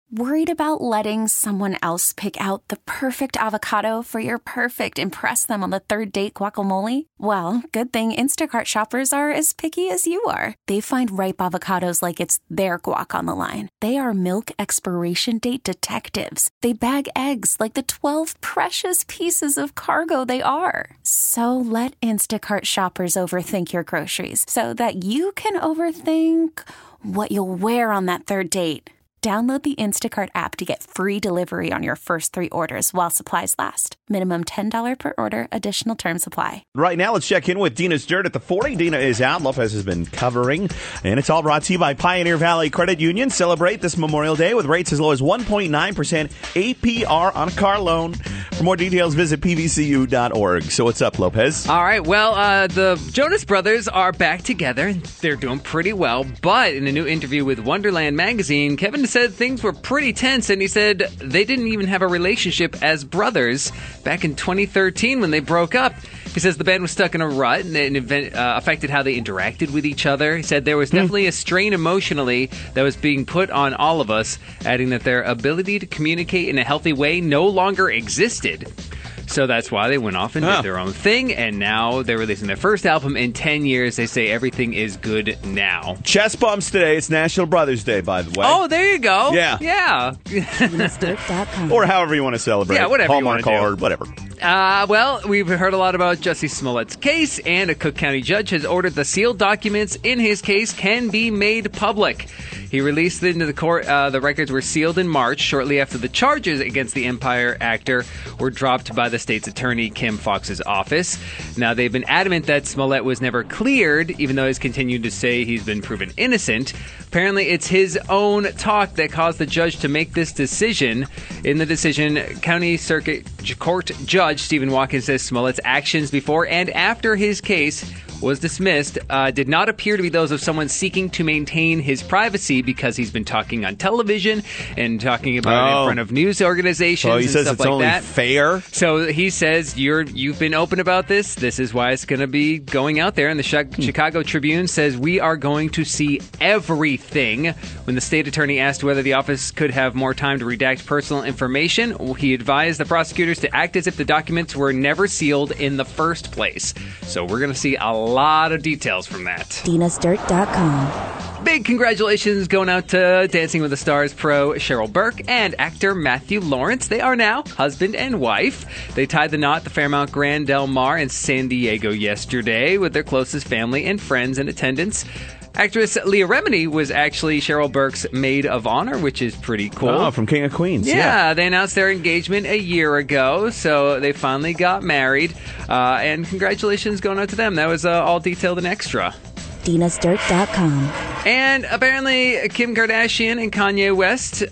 Worried about letting someone else pick out the perfect avocado for your perfect impress them on the third date guacamole? Well, good thing Instacart shoppers are as picky as you are. They find ripe avocados like it's their guac on the line. They are milk expiration date detectives. They bag eggs like the 12 precious pieces of cargo they are. So let Instacart shoppers overthink your groceries so that you can overthink what you'll wear on that third date. Download the Instacart app to get free delivery on your first 3 orders while supplies last. Minimum $10 per order. Additional terms apply. Right now, let's check in with Dina's Dirt at the 40. Dina is out. Lopez has been covering. And it's all brought to you by Pioneer Valley Credit Union. Celebrate this Memorial Day with rates as low as 1.9% APR on a car loan. For more details, visit pvcu.org. So what's up, Lopez? All right. Well, the Jonas Brothers are back together. They're doing pretty well. But in a new interview with Wonderland magazine, Kevin said things were pretty tense, and he said they didn't even have a relationship as brothers back in 2013 when they broke up. He says the band was stuck in a rut, and it affected how they interacted with each other. He said there was definitely a strain emotionally that was being put on all of us, adding that their ability to communicate in a healthy way no longer existed. So that's why they went off and did their own thing, and now they're releasing their first album in 10 years. They say everything is good now. Chest bumps today. It's National Brothers Day, by the way. Oh, there you go. Yeah. Or however you want to celebrate. Yeah, whatever Hallmark you want to card, do. whatever. Well, we've heard a lot about Jussie Smollett's case, and a Cook County judge has ordered the sealed documents in his case can be made public. He released into the court. The records were sealed in March, shortly after the charges against the Empire actor were dropped by the state's attorney, Kim Foxx's office. Now, they've been adamant that Smollett was never cleared, even though he's continued to say he's been proven innocent. Apparently, it's his own talk that caused the judge to make this decision. In the decision, County Circuit Court Judge Stephen Watkins says Smollett's actions before and after his case was dismissed did not appear to be those of someone seeking to maintain his privacy because he's been talking on television and talking about it in front of news organizations he and says stuff it's like only that. fair. So he says you've been open about this. This is why it's going to be going out there. And the Chicago Tribune says we are going to see everything. When the state attorney asked whether the office could have more time to redact personal information, he advised the prosecutors to act as if the documents were never sealed in the first place. So we're going to see a lot of details from that. DinasDirt.com. Big congratulations going out to Dancing with the Stars pro Cheryl Burke and actor Matthew Lawrence. They are now husband and wife. They tied the knot at the Fairmount Grand Del Mar in San Diego yesterday with their closest family and friends in attendance. Actress Leah Remini was actually Cheryl Burke's maid of honor, which is pretty cool. Oh, from King of Queens. Yeah, they announced their engagement a year ago, so they finally got married. And congratulations going out to them. That was all detailed and extra. DinasDirt.com. And apparently, Kim Kardashian and Kanye West,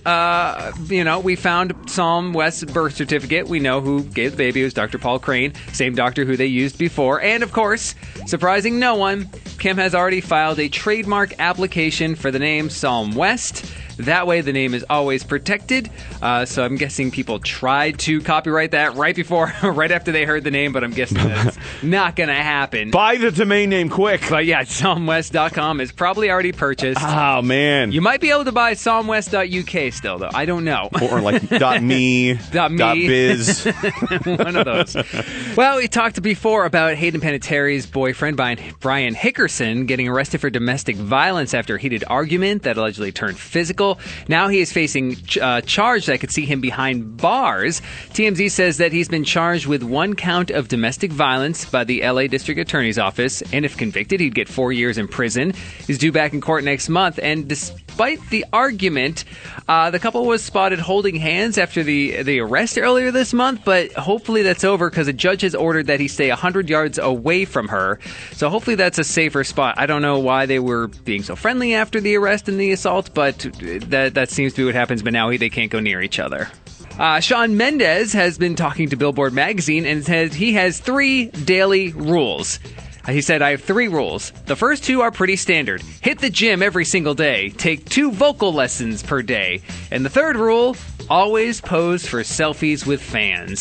we found Psalm West's birth certificate. We know who gave the baby. It was Dr. Paul Crane, same doctor who they used before. And, of course, surprising no one, Kim has already filed a trademark application for the name Psalm West. That way, the name is always protected. So I'm guessing people tried to copyright that right after they heard the name, but I'm guessing that's not going to happen. Buy the domain name quick. But yeah, psalmwest.com is probably already purchased. Oh, man. You might be able to buy psalmwest.uk still, though. I don't know. Or like .me, .biz. One of those. Well, we talked before about Hayden Panettiere's boyfriend, Brian Hickerson, getting arrested for domestic violence after a heated argument that allegedly turned physical. Now he is facing charge that could see him behind bars. TMZ says that he's been charged with 1 count of domestic violence by the LA District Attorney's Office, and if convicted, he'd get 4 years in prison. He's due back in court next month, and despite the argument, the couple was spotted holding hands after the arrest earlier this month, but hopefully that's over because a judge has ordered that he stay 100 yards away from her. So hopefully that's a safer spot. I don't know why they were being so friendly after the arrest and the assault, but that seems to be what happens, but now they can't go near each other. Shawn Mendes has been talking to Billboard magazine and said he has 3 daily rules. He said, I have 3 rules. The first 2 are pretty standard. Hit the gym every single day. Take 2 vocal lessons per day. And the third rule, always pose for selfies with fans.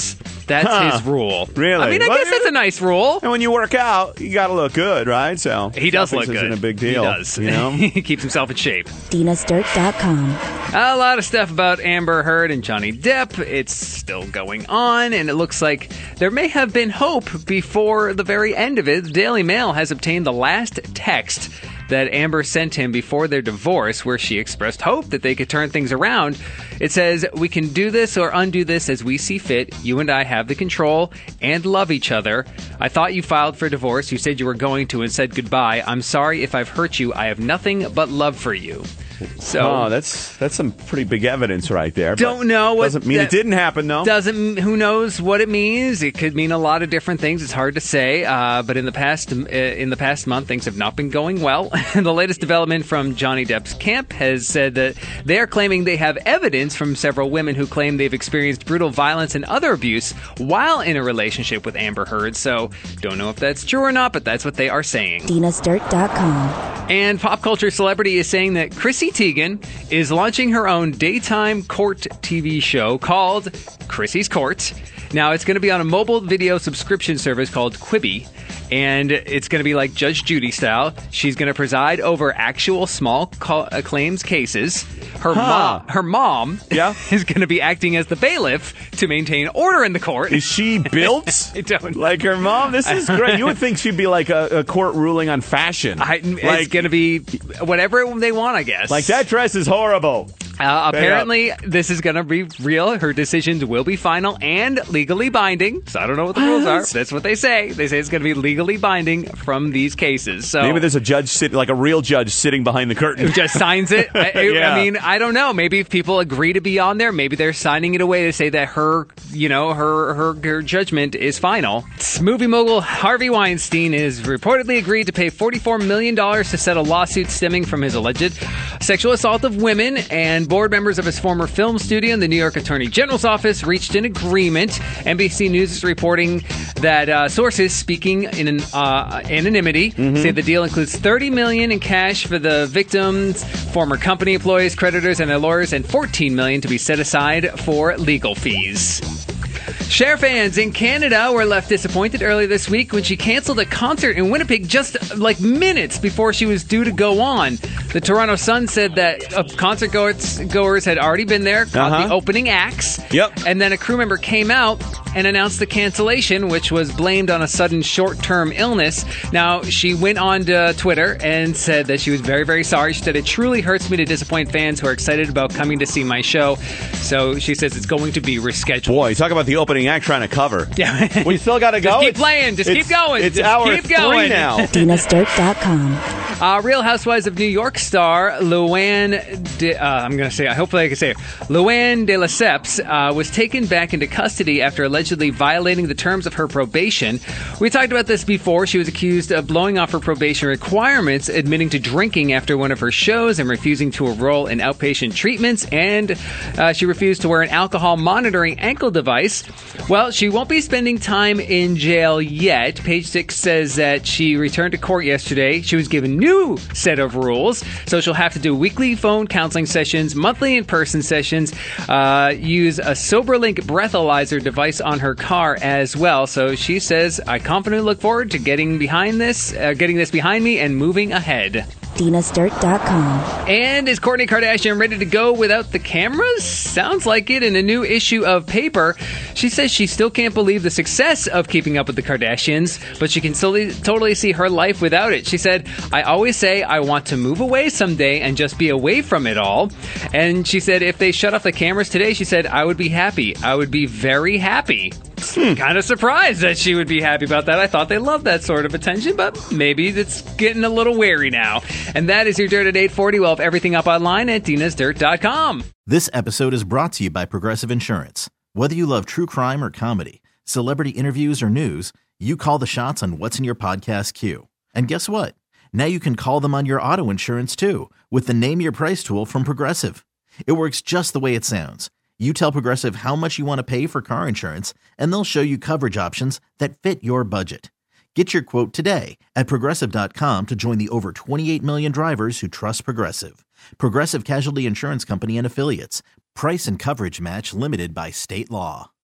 That's his rule. Really? I mean, I guess that's a nice rule. And when you work out, you got to look good, right? So He does look good. Isn't a big deal. He does. You know? He keeps himself in shape. DinasDirt.com. A lot of stuff about Amber Heard and Johnny Depp. It's still going on, and it looks like there may have been hope before the very end of it. The Daily Mail has obtained the last text that Amber sent him before their divorce, where she expressed hope that they could turn things around. It says, "We can do this or undo this as we see fit. You and I have the control and love each other. I thought you filed for divorce. You said you were going to and said goodbye. I'm sorry if I've hurt you. I have nothing but love for you." So that's some pretty big evidence right there. Don't know what doesn't mean it didn't happen though. Who knows what it means? It could mean a lot of different things. It's hard to say. But in the past month, things have not been going well. And the latest development from Johnny Depp's camp has said that they are claiming they have evidence from several women who claim they've experienced brutal violence and other abuse while in a relationship with Amber Heard. So don't know if that's true or not, but that's what they are saying. DinasDirt.com. And pop culture celebrity is saying that Chrissy Teigen is launching her own daytime court TV show called Chrissy's Court. Now, it's going to be on a mobile video subscription service called Quibi, and it's going to be like Judge Judy style. She's going to preside over actual small claims cases. Her mom is going to be acting as the bailiff to maintain order in the court. Is she built I don't like her mom? This is great. You would think she'd be like a court ruling on fashion. It's going to be whatever they want, I guess. Like, that dress is horrible. Apparently, this is going to be real. Her decisions will be final and legally binding. So I don't know what the rules are. That's what they say. They say it's going to be legally binding from these cases. So maybe there's a judge like a real judge sitting behind the curtain who just signs it. Yeah. I mean, I don't know. Maybe if people agree to be on there, maybe they're signing it away to say that her judgment is final. Movie mogul Harvey Weinstein is reportedly agreed to pay $44 million to settle lawsuits stemming from his alleged sexual assault of women, and board members of his former film studio and the New York Attorney General's office reached an agreement. NBC News is reporting that sources speaking in anonymity say the deal includes $30 million in cash for the victims, former company employees, creditors, and their lawyers, and $14 million to be set aside for legal fees. Cher fans in Canada were left disappointed earlier this week when she canceled a concert in Winnipeg just like minutes before she was due to go on. The Toronto Sun said that concert goers had already been there, caught the opening acts, and then a crew member came out and announced the cancellation, which was blamed on a sudden short-term illness. Now, she went on to Twitter and said that she was very, very sorry. She said, "It truly hurts me to disappoint fans who are excited about coming to see my show." So she says it's going to be rescheduled. Boy, talk about the opening act trying to cover. Yeah. We still got to go. Just keep playing. Just keep going. It's just hour keep 3 going. now. DinasDirt.com. Real Housewives of New York star Luann de Lesseps was taken back into custody after allegedly violating the terms of her probation. We talked about this before. She was accused of blowing off her probation requirements, admitting to drinking after one of her shows and refusing to enroll in outpatient treatments, and she refused to wear an alcohol monitoring ankle device. Well, she won't be spending time in jail yet. Page Six says that she returned to court yesterday. She was given a new set of rules, so she'll have to do weekly phone counseling sessions, monthly in-person sessions, use a SoberLink breathalyzer device on her car as well. So she says, "I confidently look forward to getting this behind me and moving ahead." DinasDirt.com. And is Kourtney Kardashian ready to go without the cameras? Sounds like it. In a new issue of Paper, she says she still can't believe the success of Keeping Up with the Kardashians, but she can totally see her life without it. She said, "I always say I want to move away someday and just be away from it all." And she said if they shut off the cameras today, she said, "I would be happy. I would be very happy." Kind of surprised that she would be happy about that. I thought they loved that sort of attention, but maybe it's getting a little wary now. And that is your Dirt at 840. We'll have everything up online at DinasDirt.com. This episode is brought to you by Progressive Insurance. Whether you love true crime or comedy, celebrity interviews or news, you call the shots on what's in your podcast queue. And guess what? Now you can call them on your auto insurance too with the Name Your Price tool from Progressive. It works just the way it sounds. You tell Progressive how much you want to pay for car insurance, and they'll show you coverage options that fit your budget. Get your quote today at Progressive.com to join the over 28 million drivers who trust Progressive. Progressive Casualty Insurance Company and Affiliates. Price and coverage match limited by state law.